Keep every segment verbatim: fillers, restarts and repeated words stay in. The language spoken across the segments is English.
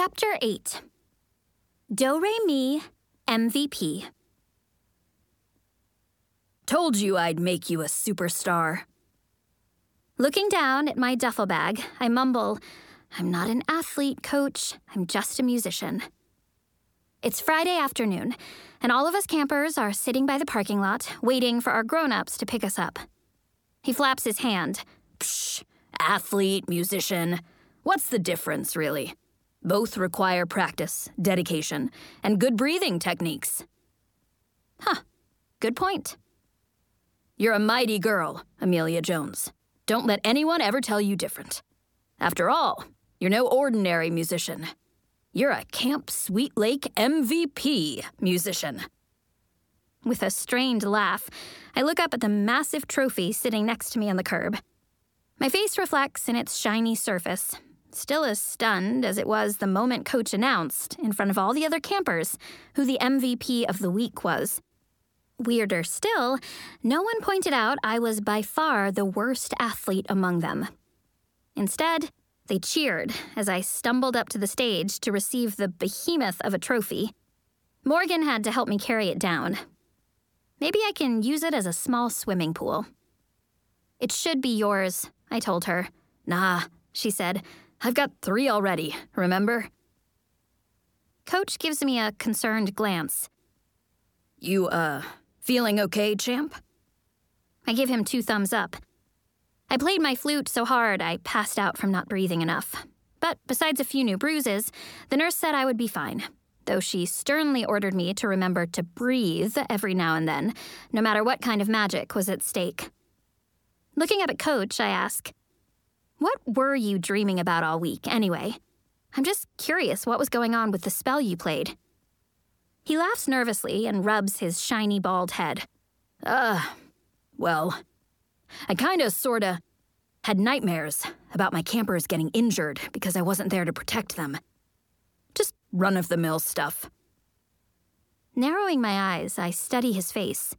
Chapter eight. Do-Re-Mi M V P. Told you I'd make you a superstar. Looking down at my duffel bag, I mumble, I'm not an athlete, Coach. I'm just a musician. It's Friday afternoon, and all of us campers are sitting by the parking lot, waiting for our grown-ups to pick us up. He flaps his hand. Psh, athlete, musician. What's the difference, really? Both require practice, dedication, and good breathing techniques. Huh, good point. You're a mighty girl, Amelia Jones. Don't let anyone ever tell you different. After all, you're no ordinary musician. You're a Camp Sweet Lake M V P musician. With a strained laugh, I look up at the massive trophy sitting next to me on the curb. My face reflects in its shiny surface, still as stunned as it was the moment Coach announced, in front of all the other campers, who the M V P of the week was. Weirder still, no one pointed out I was by far the worst athlete among them. Instead, they cheered as I stumbled up to the stage to receive the behemoth of a trophy. Morgan had to help me carry it down. Maybe I can use it as a small swimming pool. It should be yours, I told her. Nah, she said. I've got three already, remember? Coach gives me a concerned glance. You, uh, feeling okay, champ? I give him two thumbs up. I played my flute so hard I passed out from not breathing enough. But besides a few new bruises, the nurse said I would be fine, though she sternly ordered me to remember to breathe every now and then, no matter what kind of magic was at stake. Looking up at Coach, I ask, what were you dreaming about all week, anyway? I'm just curious what was going on with the spell you played. He laughs nervously and rubs his shiny bald head. Uh, well, I kinda sorta had nightmares about my campers getting injured because I wasn't there to protect them. Just run-of-the-mill stuff. Narrowing my eyes, I study his face.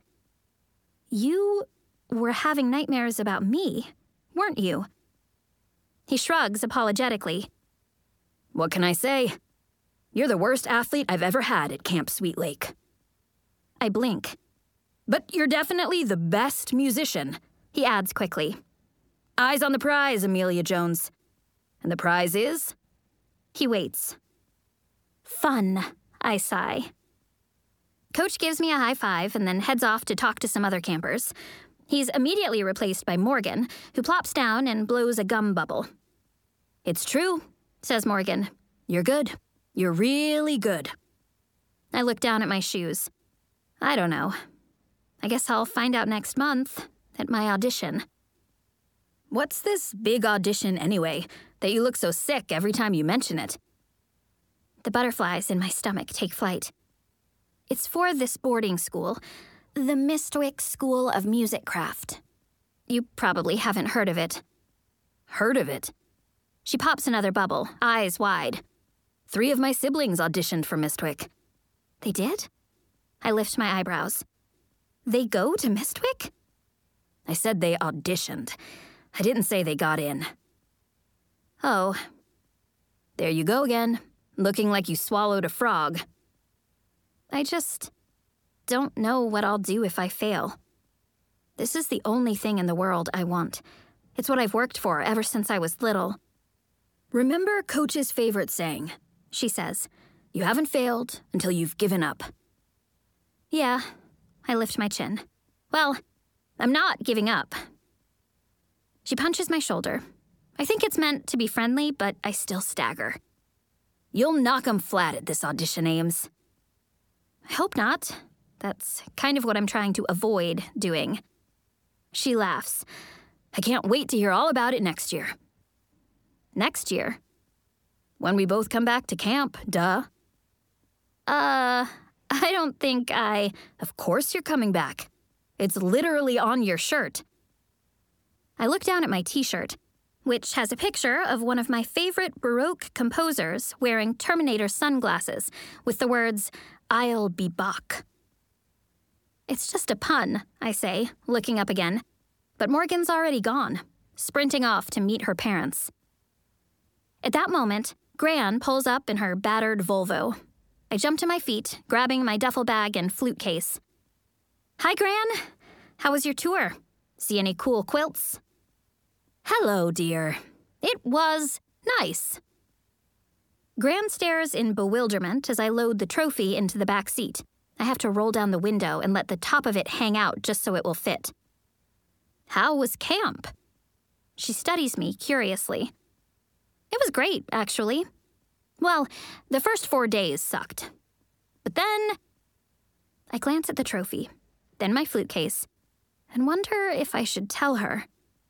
You were having nightmares about me, weren't you? He shrugs apologetically. What can I say? You're the worst athlete I've ever had at Camp Sweet Lake. I blink. But you're definitely the best musician, he adds quickly. Eyes on the prize, Amelia Jones. And the prize is? He waits. Fun, I sigh. Coach gives me a high five and then heads off to talk to some other campers. He's immediately replaced by Morgan, who plops down and blows a gum bubble. It's true, says Morgan. You're good. You're really good. I look down at my shoes. I don't know. I guess I'll find out next month at my audition. What's this big audition anyway, that you look so sick every time you mention it? The butterflies in my stomach take flight. It's for this boarding school, the Mistwick School of Music Craft. You probably haven't heard of it. Heard of it? She pops another bubble, eyes wide. Three of my siblings auditioned for Mistwick. They did? I lift my eyebrows. They go to Mistwick? I said they auditioned. I didn't say they got in. Oh. There you go again, looking like you swallowed a frog. I just don't know what I'll do if I fail. This is the only thing in the world I want. It's what I've worked for ever since I was little. Remember Coach's favorite saying, she says. You haven't failed until you've given up. Yeah, I lift my chin. Well, I'm not giving up. She punches my shoulder. I think it's meant to be friendly, but I still stagger. You'll knock 'em flat at this audition, Ames. I hope not. That's kind of what I'm trying to avoid doing. She laughs. I can't wait to hear all about it next year. Next year? When we both come back to camp, duh. Uh, I don't think I... Of course you're coming back. It's literally on your shirt. I look down at my t-shirt, which has a picture of one of my favorite Baroque composers wearing Terminator sunglasses with the words, I'll be Bach. It's just a pun, I say, looking up again. But Morgan's already gone, sprinting off to meet her parents. At that moment, Gran pulls up in her battered Volvo. I jump to my feet, grabbing my duffel bag and flute case. Hi, Gran. How was your tour? See any cool quilts? Hello, dear. It was nice. Gran stares in bewilderment as I load the trophy into the back seat. I have to roll down the window and let the top of it hang out just so it will fit. How was camp? She studies me curiously. It was great, actually. Well, the first four days sucked. But then I glance at the trophy, then my flute case, and wonder if I should tell her.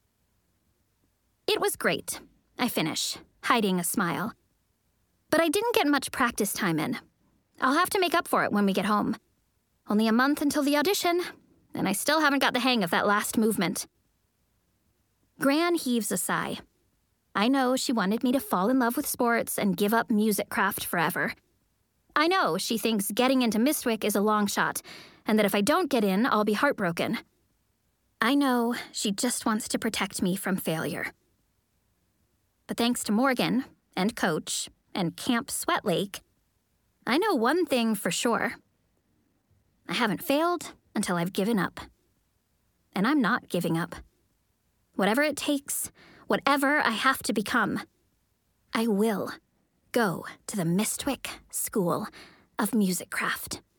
It was great, I finish, hiding a smile. But I didn't get much practice time in. I'll have to make up for it when we get home. Only a month until the audition, and I still haven't got the hang of that last movement. Gran heaves a sigh. I know she wanted me to fall in love with sports and give up music craft forever. I know she thinks getting into Mistwick is a long shot, and that if I don't get in, I'll be heartbroken. I know she just wants to protect me from failure. But thanks to Morgan, and Coach, and Camp Sweat Lake, I know one thing for sure. I haven't failed until I've given up. And I'm not giving up. Whatever it takes, whatever I have to become, I will go to the Mistwick School of Music Craft.